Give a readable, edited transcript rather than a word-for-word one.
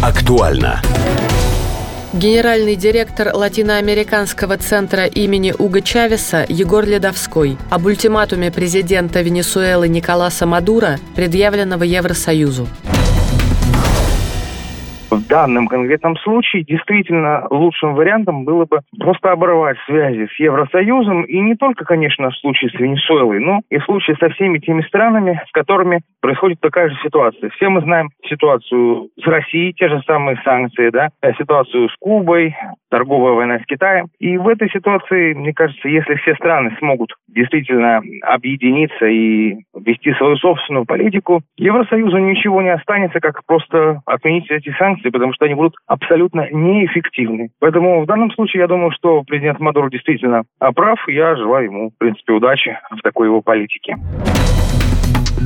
Актуально. Генеральный директор латиноамериканского центра имени Уго Чавеса Егор Ледовской об ультиматуме президента Венесуэлы Николаса Мадуро, предъявленного Евросоюзу. В данном конкретном случае действительно лучшим вариантом было бы просто оборвать связи с Евросоюзом, и не только, конечно, в случае с Венесуэлой, но и в случае со всеми теми странами, с которыми происходит такая же ситуация. Все мы знаем ситуацию с Россией, те же самые санкции, ситуацию с Кубой, торговая война с Китаем. И в этой ситуации, мне кажется, если все страны смогут действительно объединиться и вести свою собственную политику, Евросоюзу ничего не останется, как просто отменить эти санкции, потому что они будут абсолютно неэффективны. Поэтому в данном случае я думаю, что президент Мадуро действительно прав. Я желаю ему, в принципе, удачи в такой его политике.